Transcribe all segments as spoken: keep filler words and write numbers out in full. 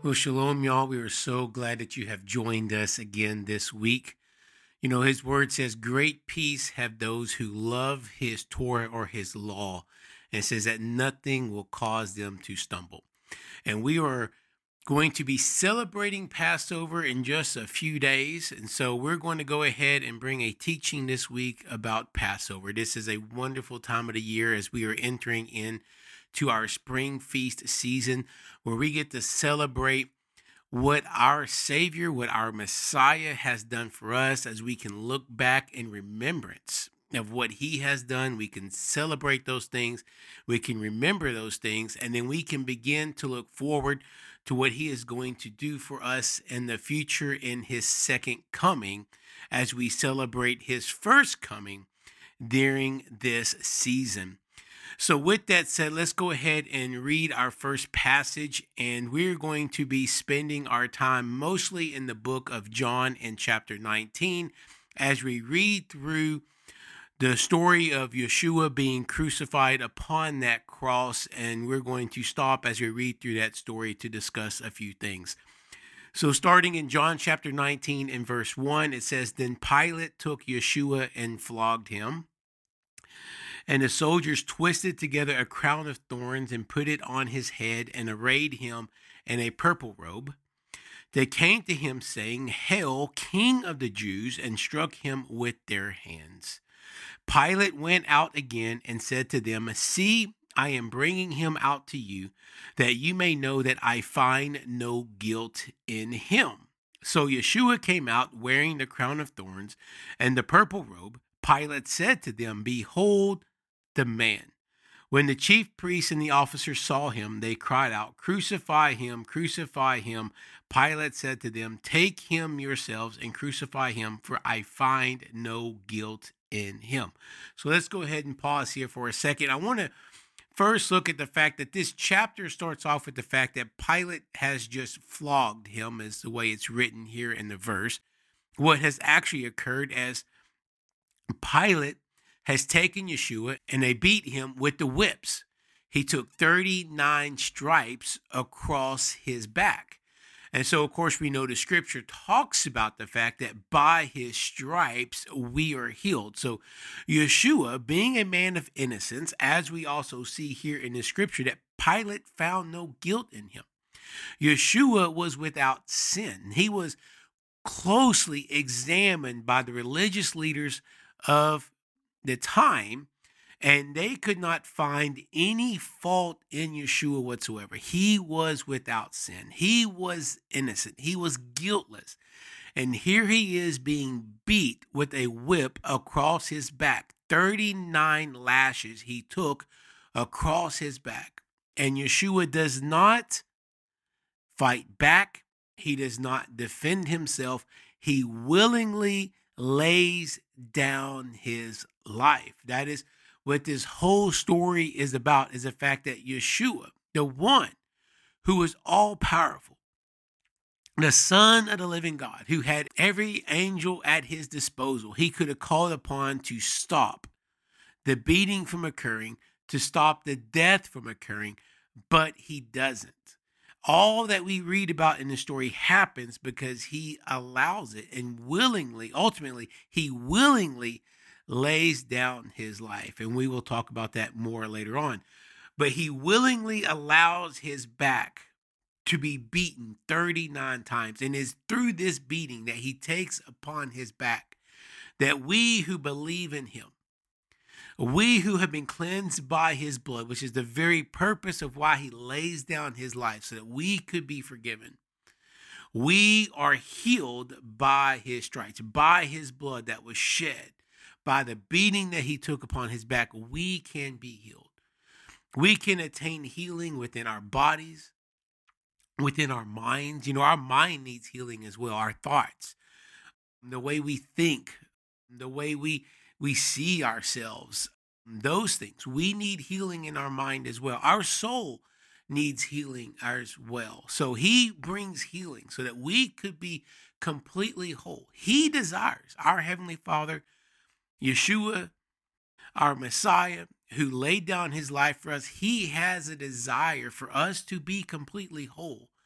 Well, shalom, y'all. We are so glad that you have joined us again this week. You know, his word says, great peace have those who love his Torah or his law. And it says that nothing will cause them to stumble. And we are going to be celebrating Passover in just a few days. And so we're going to go ahead and bring a teaching this week about Passover. This is a wonderful time of the year as we are entering in to our spring feast season where we get to celebrate what our Savior, what our Messiah has done for us, as we can look back in remembrance of what he has done. We can celebrate those things. We can remember those things. And then we can begin to look forward to what he is going to do for us in the future in his second coming as we celebrate his first coming during this season. So with that said, let's go ahead and read our first passage, and we're going to be spending our time mostly in the book of John in chapter nineteen as we read through the story of Yeshua being crucified upon that cross, and we're going to stop as we read through that story to discuss a few things. So starting in John chapter nineteen in verse one, it says, Then Pilate took Yeshua and flogged him. And the soldiers twisted together a crown of thorns and put it on his head and arrayed him in a purple robe. They came to him saying, Hail, King of the Jews, and struck him with their hands. Pilate went out again and said to them, See, I am bringing him out to you, that you may know that I find no guilt in him. So Yeshua came out wearing the crown of thorns and the purple robe. Pilate said to them, Behold, the man. When the chief priests and the officers saw him, they cried out, Crucify him, crucify him. Pilate said to them, Take him yourselves and crucify him, for I find no guilt in him. So let's go ahead and pause here for a second. I want to first look at the fact that this chapter starts off with the fact that Pilate has just flogged him, is the way it's written here in the verse. What has actually occurred as Pilate has taken Yeshua and they beat him with the whips. He took thirty-nine stripes across his back. And so, of course, we know the scripture talks about the fact that by his stripes we are healed. So Yeshua, being a man of innocence, as we also see here in the scripture, that Pilate found no guilt in him. Yeshua was without sin. He was closely examined by the religious leaders of the time, and they could not find any fault in Yeshua whatsoever. He was without sin. He was innocent. He was guiltless. And here he is being beat with a whip across his back. thirty-nine lashes he took across his back. And Yeshua does not fight back. He does not defend himself. He willingly lays down his life. That is what this whole story is about, is the fact that Yeshua, the one who is all powerful, the Son of the living God, who had every angel at his disposal, he could have called upon to stop the beating from occurring, to stop the death from occurring, but he doesn't. All that we read about in the story happens because he allows it, and willingly, ultimately, he willingly lays down his life. And we will talk about that more later on. But he willingly allows his back to be beaten thirty-nine times. And it's through this beating that he takes upon his back that we who believe in him, we who have been cleansed by his blood, which is the very purpose of why he lays down his life, so that we could be forgiven. We are healed by his stripes, by his blood that was shed, by the beating that he took upon his back. We can be healed. We can attain healing within our bodies, within our minds. You know, our mind needs healing as well. Our thoughts, the way we think, the way we we see ourselves, those things. We need healing in our mind as well. Our soul needs healing as well. So he brings healing so that we could be completely whole. He desires, our Heavenly Father, Yeshua, our Messiah, who laid down his life for us, he has a desire for us to be completely whole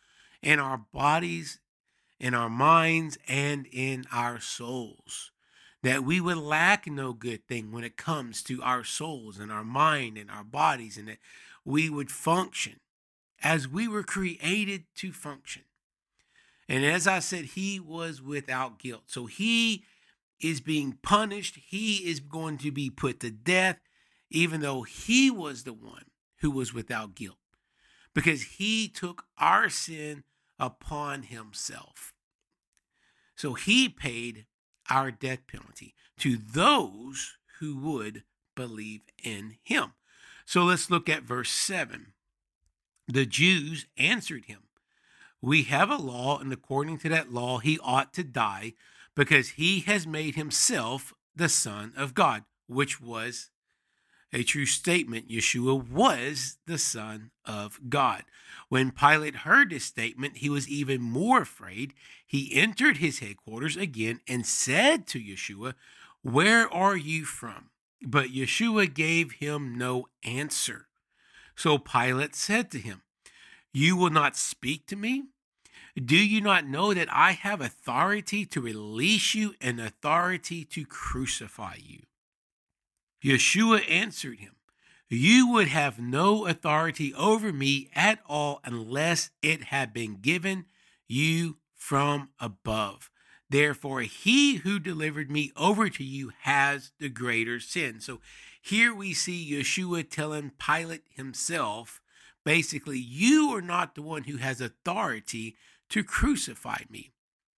in our bodies, in our minds, and in our souls. That we would lack no good thing when it comes to our souls and our mind and our bodies, and that we would function as we were created to function. And as I said, he was without guilt. So he is being punished. He is going to be put to death, even though he was the one who was without guilt, because he took our sin upon himself. So he paid our death penalty to those who would believe in him. So let's look at verse seven. The Jews answered him, "We have a law, and according to that law, he ought to die, because he has made himself the Son of God," which was a true statement. Yeshua was the Son of God. When Pilate heard this statement, he was even more afraid. He entered his headquarters again and said to Yeshua, "Where are you from?" But Yeshua gave him no answer. So Pilate said to him, "You will not speak to me? Do you not know that I have authority to release you and authority to crucify you?" Yeshua answered him, "You would have no authority over me at all unless it had been given you from above. Therefore, he who delivered me over to you has the greater sin." So here we see Yeshua telling Pilate himself, basically, you are not the one who has authority to crucify me.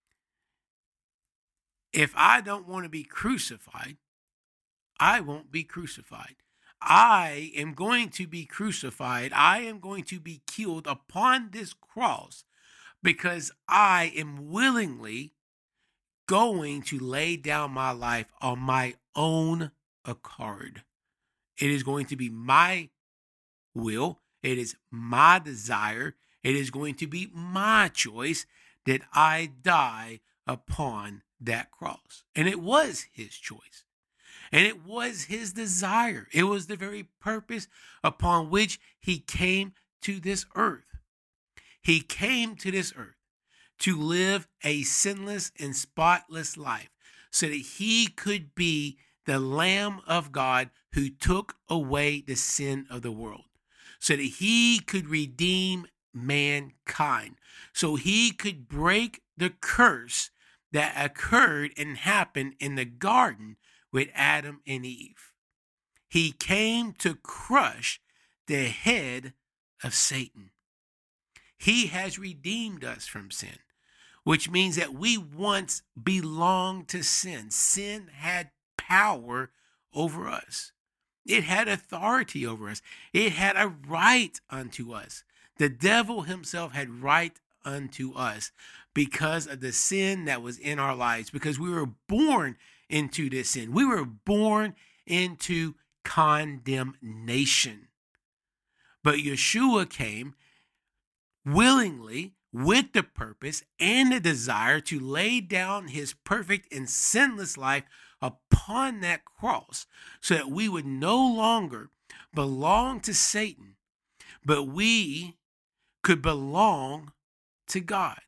If I don't want to be crucified, I won't be crucified. I am going to be crucified. I am going to be killed upon this cross because I am willingly going to lay down my life on my own accord. It is going to be my will. It is my desire. It is going to be my choice that I die upon that cross. And it was his choice. And it was his desire. It was the very purpose upon which he came to this earth. He came to this earth to live a sinless and spotless life so that he could be the Lamb of God who took away the sin of the world, so that he could redeem mankind, so he could break the curse that occurred and happened in the garden with Adam and Eve. He came to crush the head of Satan. He has redeemed us from sin, which means that we once belonged to sin. Sin had power over us. It had authority over us. It had a right unto us. The devil himself had right unto us because of the sin that was in our lives, because we were born into this sin. We were born into condemnation. But Yeshua came willingly with the purpose and the desire to lay down his perfect and sinless life upon that cross so that we would no longer belong to Satan, but we could belong to God.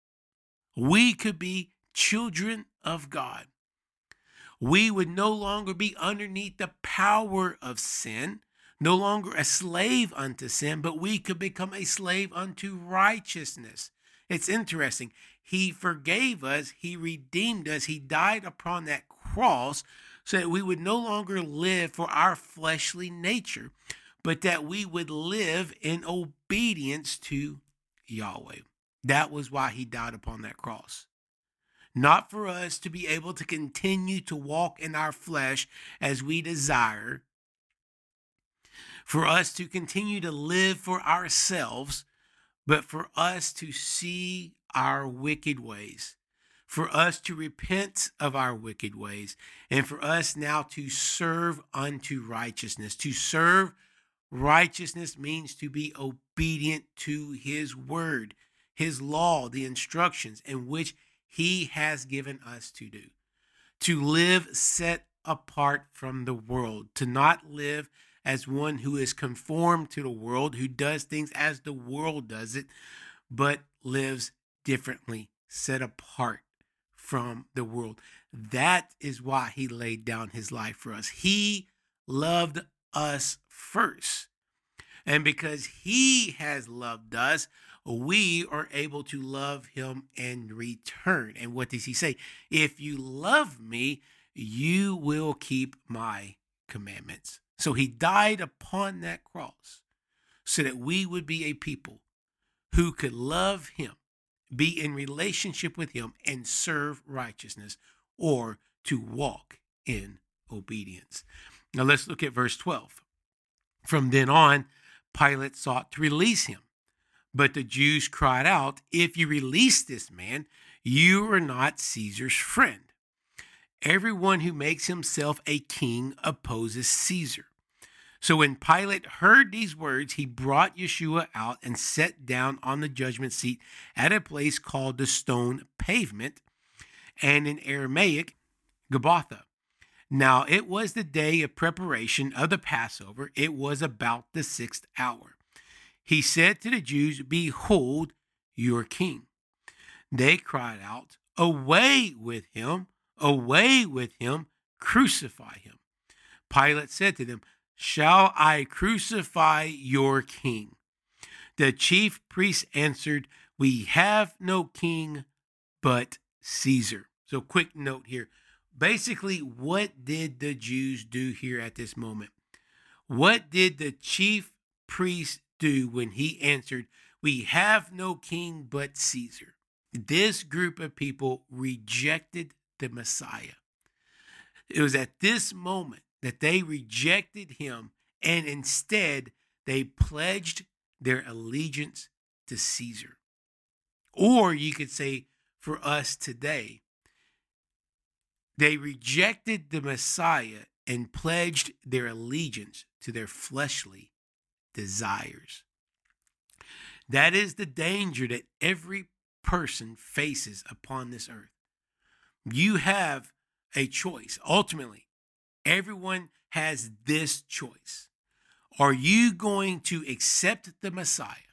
We could be children of God. We would no longer be underneath the power of sin, no longer a slave unto sin, but we could become a slave unto righteousness. It's interesting. He forgave us. He redeemed us. He died upon that cross so that we would no longer live for our fleshly nature, but that we would live in obedience to Yahweh. That was why he died upon that cross. Not for us to be able to continue to walk in our flesh as we desire, for us to continue to live for ourselves, but for us to see our wicked ways, for us to repent of our wicked ways, and for us now to serve unto righteousness. To serve righteousness means to be obedient to his word, his law, the instructions in which he has given us to do. To live set apart from the world, to not live as one who is conformed to the world, who does things as the world does it, but lives differently, set apart from the world. That is why he laid down his life for us. He loved us first. And because he has loved us, we are able to love him in return. And what does he say? If you love me, you will keep my commandments. So he died upon that cross so that we would be a people who could love him, be in relationship with him, and serve righteousness, or to walk in obedience. Now let's look at verse twelve. From then on, Pilate sought to release him. But the Jews cried out, "If you release this man, you are not Caesar's friend. Everyone who makes himself a king opposes Caesar." So when Pilate heard these words, he brought Yeshua out and sat down on the judgment seat at a place called the Stone Pavement, and in Aramaic, Gabbatha. Now it was the day of preparation of the Passover. It was about the sixth hour. He said to the Jews, "Behold your king." They cried out, "Away with him, away with him, crucify him." Pilate said to them, "Shall I crucify your king?" The chief priests answered, "We have no king but Caesar." So quick note here. Basically, what did the Jews do here at this moment? What did the chief priest do when he answered, "We have no king but Caesar"? This group of people rejected the Messiah. It was at this moment that they rejected him, and instead they pledged their allegiance to Caesar. Or you could say for us today, they rejected the Messiah and pledged their allegiance to their fleshly desires. That is the danger that every person faces upon this earth. You have a choice. Ultimately, everyone has this choice. Are you going to accept the Messiah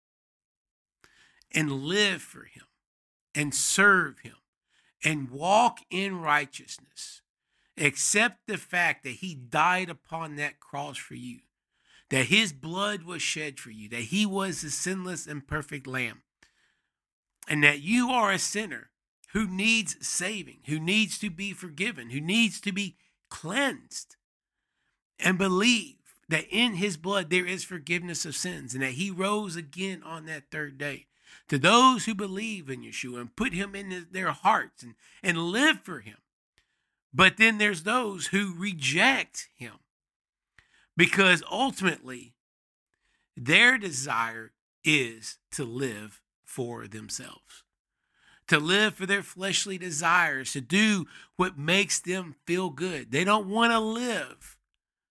and live for him and serve him and walk in righteousness? Accept the fact that he died upon that cross for you, that his blood was shed for you, that he was the sinless and perfect lamb, and that you are a sinner who needs saving, who needs to be forgiven, who needs to be cleansed, and believe that in his blood there is forgiveness of sins and that he rose again on that third day. To those who believe in Yeshua and put him in their hearts and, and live for him. But then there's those who reject him because ultimately their desire is to live for themselves, to live for their fleshly desires, to do what makes them feel good. They don't want to live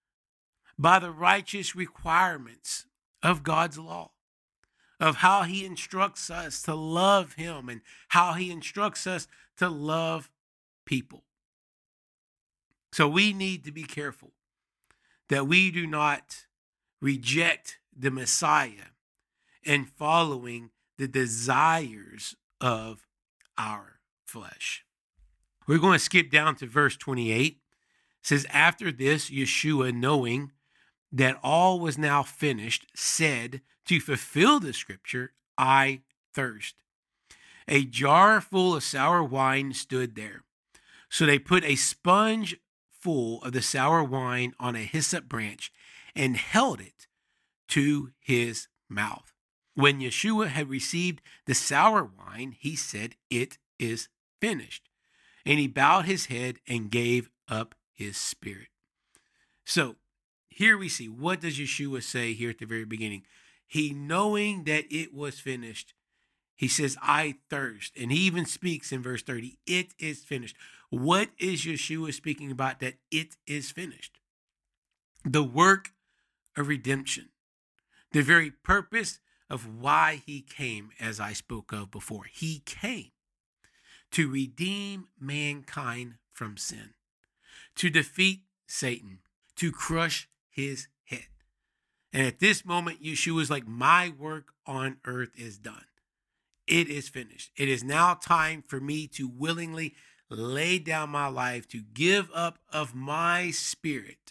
by the righteous requirements of God's law, of how he instructs us to love him and how he instructs us to love people. So we need to be careful that we do not reject the Messiah and following the desires of our flesh. We're going to skip down to verse twenty-eight. It says, "After this, Yeshua, knowing that all was now finished, said, to fulfill the scripture, 'I thirst.' A jar full of sour wine stood there. So they put a sponge full of the sour wine on a hyssop branch and held it to his mouth. When Yeshua had received the sour wine, he said, 'It is finished.' And he bowed his head and gave up his spirit." So here we see, what does Yeshua say here at the very beginning? He, knowing that it was finished, he says, "I thirst." And he even speaks in verse thirty, "It is finished." What is Yeshua speaking about that it is finished? The work of redemption. The very purpose of why he came, as I spoke of before. He came to redeem mankind from sin, to defeat Satan, to crush his head. And at this moment, Yeshua is like, my work on earth is done. It is finished. It is now time for me to willingly lay down my life, to give up of my spirit,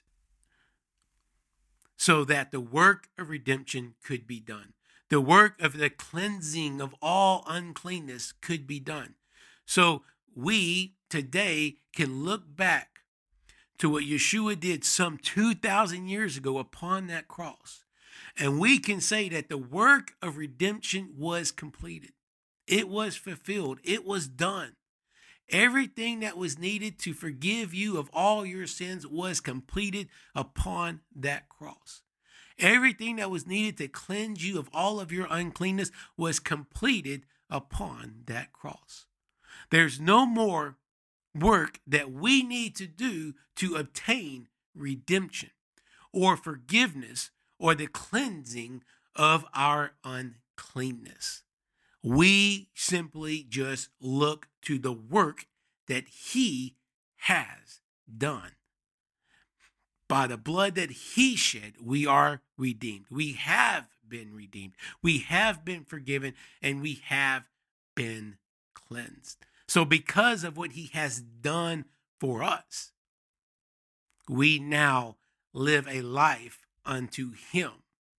so that the work of redemption could be done. The work of the cleansing of all uncleanness could be done. So we today can look back to what Yeshua did some two thousand years ago upon that cross. And we can say that the work of redemption was completed. It was fulfilled. It was done. Everything that was needed to forgive you of all your sins was completed upon that cross. Everything that was needed to cleanse you of all of your uncleanness was completed upon that cross. There's no more work that we need to do to obtain redemption or forgiveness or the cleansing of our uncleanness. We simply just look to the work that he has done. By the blood that he shed, we are redeemed. We have been redeemed. We have been forgiven, and we have been cleansed. So because of what he has done for us, we now live a life unto him.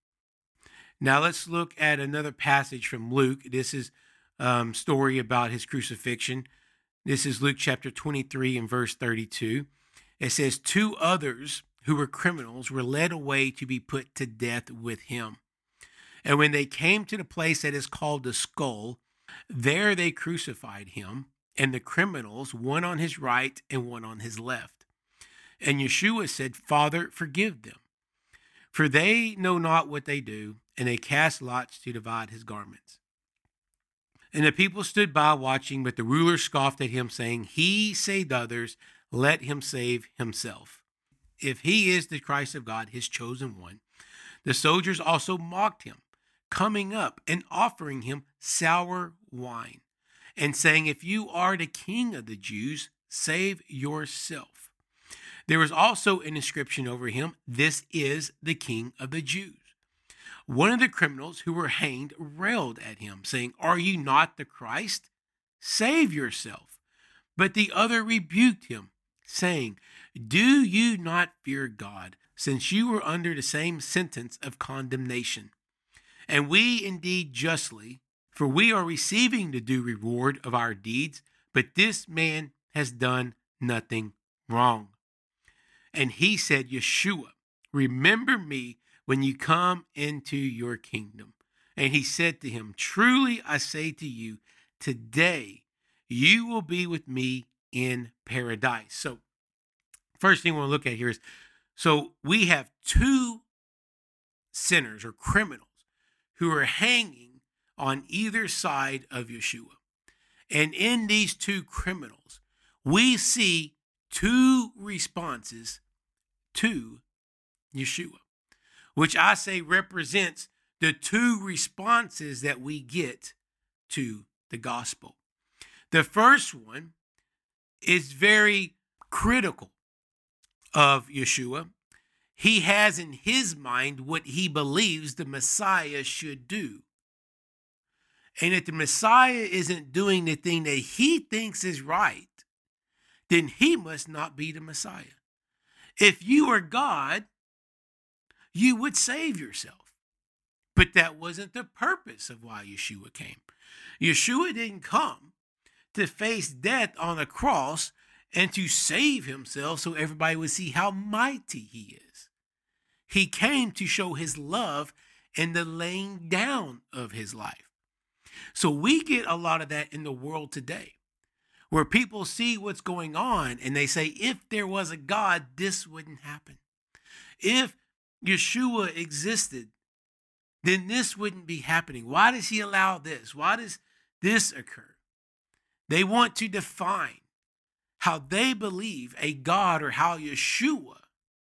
Now let's look at another passage from Luke. This is a um, story about his crucifixion. This is Luke chapter twenty-three and verse thirty-two. It says, two others who were criminals were led away to be put to death with him. And when they came to the place that is called the Skull, there they crucified him, and the criminals, one on his right and one on his left. And Yeshua said, Father, forgive them, for they know not what they do. And they cast lots to divide his garments. And the people stood by watching, but the ruler scoffed at him, saying, He saved others, let him save himself. If he is the Christ of God, his chosen one. The soldiers also mocked him, coming up and offering him sour wine, and saying, If you are the king of the Jews, save yourself. There was also an inscription over him, This is the King of the Jews. One of the criminals who were hanged railed at him, saying, Are you not the Christ? Save yourself. But the other rebuked him, saying, Do you not fear God, since you are under the same sentence of condemnation? And we indeed justly, for we are receiving the due reward of our deeds, but this man has done nothing wrong. And he said, Yeshua, remember me when you come into your kingdom. And he said to him, Truly I say to you, today you will be with me in paradise. So first thing we want to look at here is, so we have two sinners or criminals who are hanging on either side of Yeshua. And in these two criminals, we see two responses to Yeshua, which I say represents the two responses that we get to the gospel. The first one is very critical of Yeshua. He has in his mind what he believes the Messiah should do. And if the Messiah isn't doing the thing that he thinks is right, then he must not be the Messiah. If you are God, you would save yourself. But that wasn't the purpose of why Yeshua came. Yeshua didn't come to face death on a cross and to save himself so everybody would see how mighty he is. He came to show his love in the laying down of his life. So we get a lot of that in the world today, where people see what's going on and they say, if there was a God, this wouldn't happen. If Yeshua existed, then this wouldn't be happening. Why does he allow this? Why does this occur? They want to define how they believe a God or how Yeshua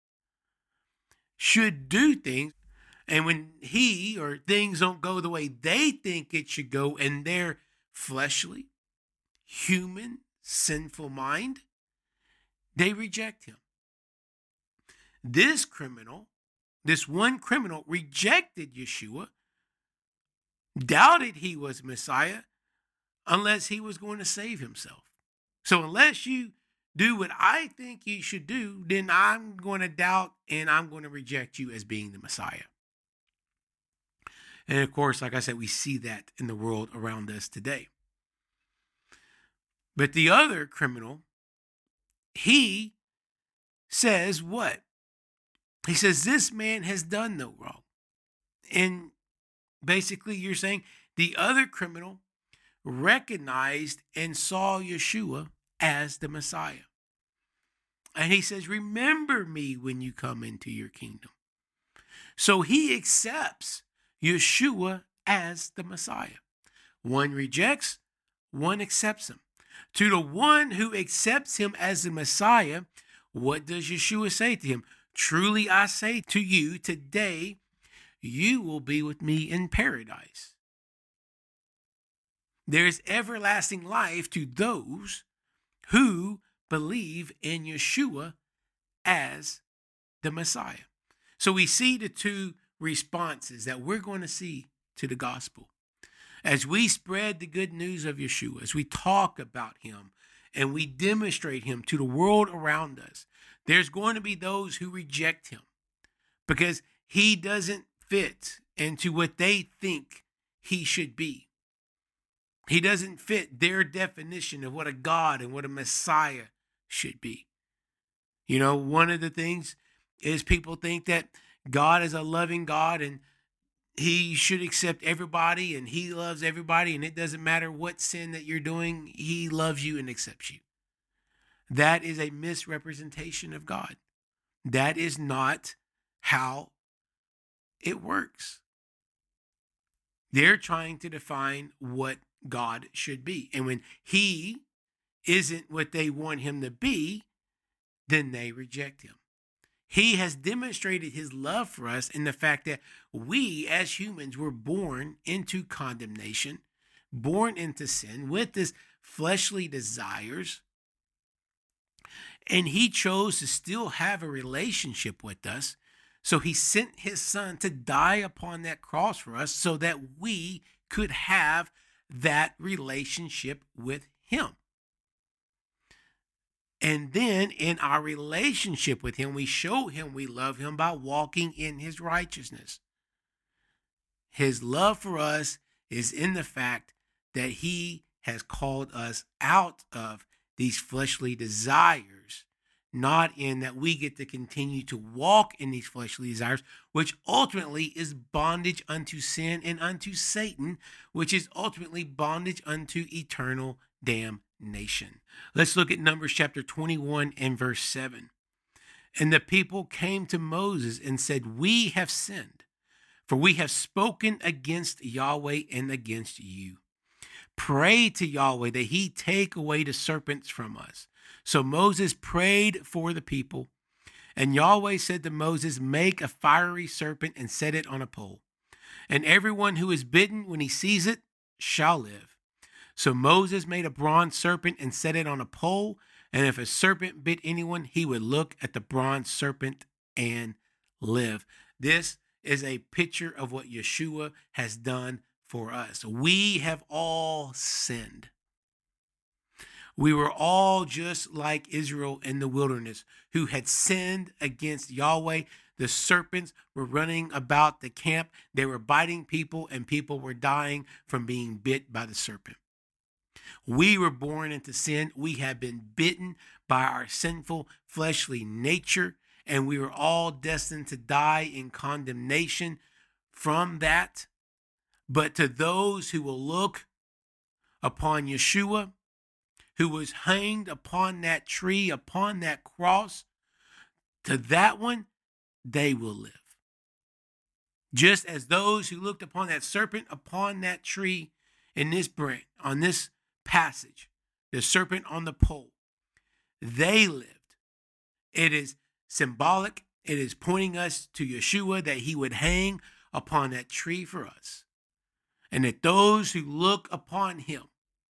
should do things. And when he or things don't go the way they think it should go in their fleshly, human, sinful mind, they reject him. This criminal, this one criminal rejected Yeshua, doubted he was Messiah, unless he was going to save himself. So unless you do what I think you should do, then I'm going to doubt and I'm going to reject you as being the Messiah. And of course, like I said, we see that in the world around us today. But the other criminal, he says what? He says, this man has done no wrong. And basically, you're saying the other criminal recognized and saw Yeshua as the Messiah. And he says, remember me when you come into your kingdom. So he accepts Yeshua as the Messiah. One rejects, one accepts him. To the one who accepts him as the Messiah, what does Yeshua say to him? Truly I say to you, today you will be with me in paradise. There is everlasting life to those who believe in Yeshua as the Messiah. So we see the two responses that we're going to see to the gospel. As we spread the good news of Yeshua, as we talk about him and we demonstrate him to the world around us, there's going to be those who reject him because he doesn't fit into what they think he should be. He doesn't fit their definition of what a God and what a Messiah should be. You know, one of the things is people think that God is a loving God and he should accept everybody and he loves everybody and it doesn't matter what sin that you're doing, he loves you and accepts you. That is a misrepresentation of God. That is not how it works. They're trying to define what God should be. And when he isn't what they want him to be, then they reject him. He has demonstrated his love for us in the fact that we as humans were born into condemnation, born into sin with this fleshly desires. And he chose to still have a relationship with us. So he sent his son to die upon that cross for us so that we could have that relationship with him. And then in our relationship with him, we show him we love him by walking in his righteousness. His love for us is in the fact that he has called us out of these fleshly desires, not in that we get to continue to walk in these fleshly desires, which ultimately is bondage unto sin and unto Satan, which is ultimately bondage unto eternal damnation. Let's look at Numbers chapter twenty-one and verse seven. And the people came to Moses and said, we have sinned, for we have spoken against Yahweh and against you. Pray to Yahweh that he take away the serpents from us. So Moses prayed for the people, and Yahweh said to Moses, make a fiery serpent and set it on a pole. And everyone who is bitten when he sees it shall live. So Moses made a bronze serpent and set it on a pole. And if a serpent bit anyone, he would look at the bronze serpent and live. This is a picture of what Yeshua has done for us. We have all sinned. We were all just like Israel in the wilderness who had sinned against Yahweh. The serpents were running about the camp. They were biting people and people were dying from being bit by the serpent. We were born into sin. We have been bitten by our sinful fleshly nature, and we were all destined to die in condemnation from that. But to those who will look upon Yeshua, who was hanged upon that tree, upon that cross, to that one, they will live. Just as those who looked upon that serpent upon that tree in this branch, on this passage, the serpent on the pole, they lived. It is symbolic. It is pointing us to Yeshua that he would hang upon that tree for us. And that those who look upon him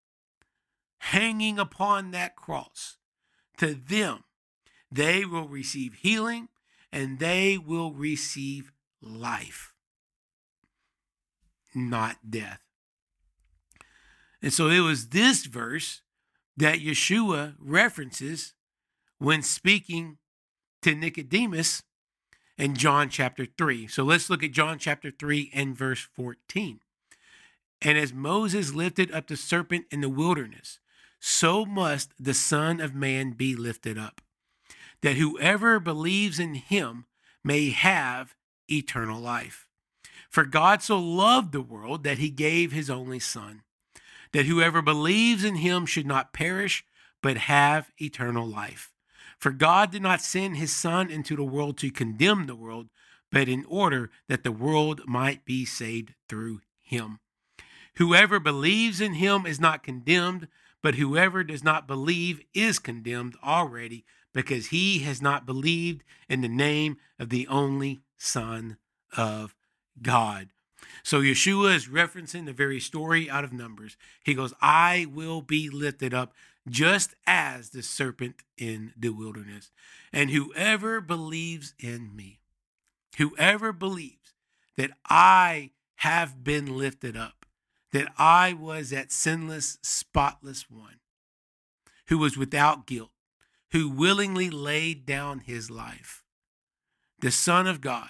hanging upon that cross, to them, they will receive healing and they will receive life, not death. And so it was this verse that Yeshua references when speaking to Nicodemus in John chapter three. So let's look at John chapter three and verse fourteen. And as Moses lifted up the serpent in the wilderness, so must the Son of Man be lifted up, that whoever believes in him may have eternal life. For God so loved the world that he gave his only Son, that whoever believes in him should not perish, but have eternal life. For God did not send his Son into the world to condemn the world, but in order that the world might be saved through him. Whoever believes in him is not condemned, but whoever does not believe is condemned already, because he has not believed in the name of the only Son of God. So Yeshua is referencing the very story out of Numbers. He goes, I will be lifted up just as the serpent in the wilderness. And whoever believes in me, whoever believes that I have been lifted up, that I was that sinless, spotless one who was without guilt, who willingly laid down his life, the Son of God,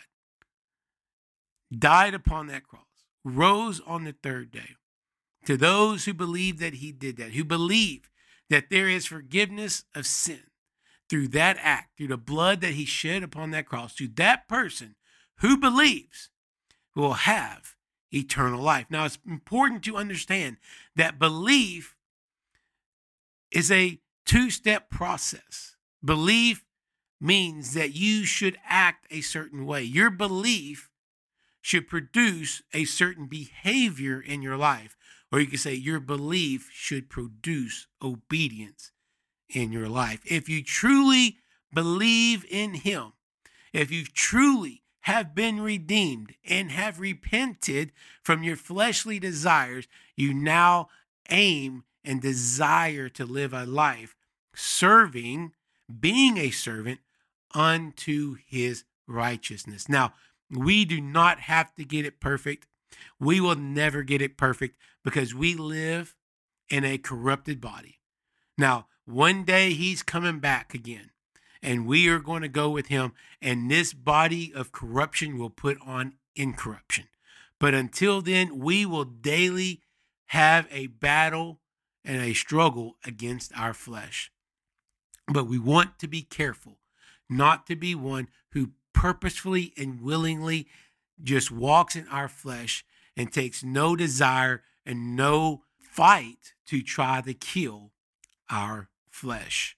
died upon that cross, rose on the third day. To those who believe that he did that, who believe that there is forgiveness of sin through that act, through the blood that he shed upon that cross, to that person who believes will have eternal life. Now, it's important to understand that belief is a two-step process. Belief means that you should act a certain way. Your belief should produce a certain behavior in your life. Or you can say your belief should produce obedience in your life. If you truly believe in him, if you truly have been redeemed and have repented from your fleshly desires, you now aim and desire to live a life serving, being a servant unto his righteousness. Now, we do not have to get it perfect. We will never get it perfect because we live in a corrupted body. Now, one day he's coming back again, and we are going to go with him, and this body of corruption will put on incorruption. But until then, we will daily have a battle and a struggle against our flesh. But we want to be careful not to be one who purposefully and willingly just walks in our flesh and takes no desire and no fight to try to kill our flesh.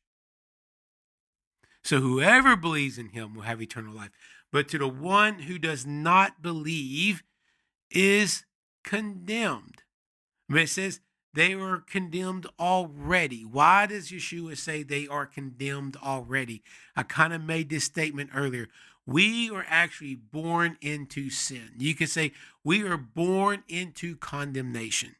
So whoever believes in him will have eternal life. But to the one who does not believe is condemned. But it says they were condemned already. Why does Yeshua say they are condemned already? I kind of made this statement earlier. We are actually born into sin. You can say we are born into condemnation.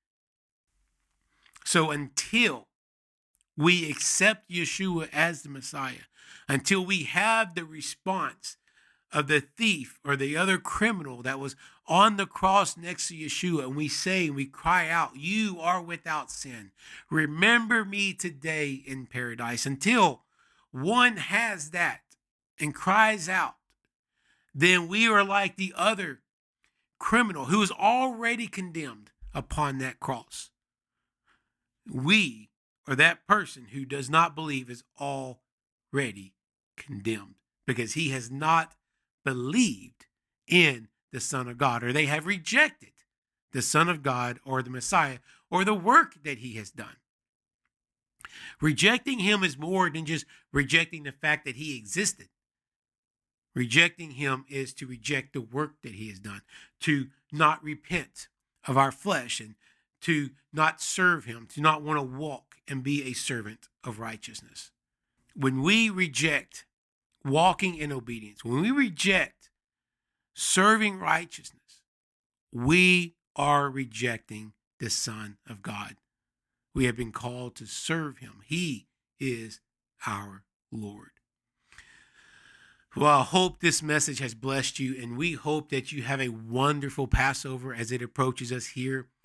So until we accept Yeshua as the Messiah, until we have the response of the thief or the other criminal that was on the cross next to Yeshua, and we say and we cry out, you are without sin. Remember me today in paradise. Until one has that and cries out, then we are like the other criminal who is already condemned upon that cross. We, or that person who does not believe, is already condemned because he has not believed in the Son of God, or they have rejected the Son of God or the Messiah or the work that he has done. Rejecting him is more than just rejecting the fact that he existed. Rejecting him is to reject the work that he has done, to not repent of our flesh and to not serve him, to not want to walk and be a servant of righteousness. When we reject walking in obedience, when we reject serving righteousness, we are rejecting the Son of God. We have been called to serve him. He is our Lord. Well, I hope this message has blessed you, and we hope that you have a wonderful Passover as it approaches us here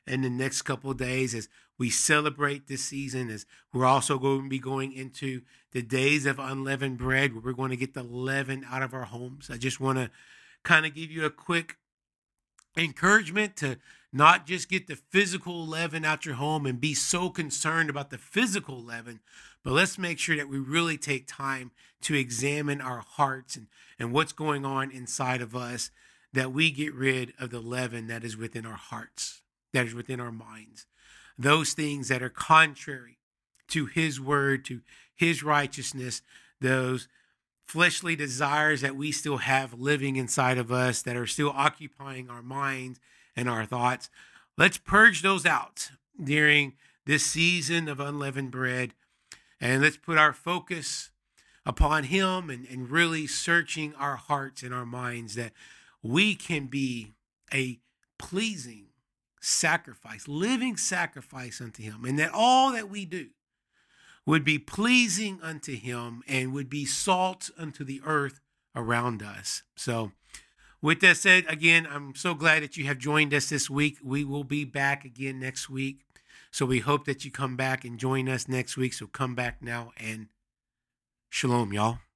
in the next couple of days as we celebrate this season, as we're also going to be going into the days of unleavened bread, where we're going to get the leaven out of our homes. I just want to kind of give you a quick encouragement to not just get the physical leaven out your home and be so concerned about the physical leaven, but let's make sure that we really take time to examine our hearts and, and what's going on inside of us, that we get rid of the leaven that is within our hearts, that is within our minds. Those things that are contrary to his word, to his righteousness, those fleshly desires that we still have living inside of us that are still occupying our minds and our thoughts. Let's purge those out during this season of unleavened bread. And let's put our focus upon him and, and really searching our hearts and our minds, that we can be a pleasing sacrifice, living sacrifice unto him, and that all that we do would be pleasing unto him and would be salt unto the earth around us. So with that said, again, I'm so glad that you have joined us this week. We will be back again next week. So we hope that you come back and join us next week. So come back now, and shalom, y'all.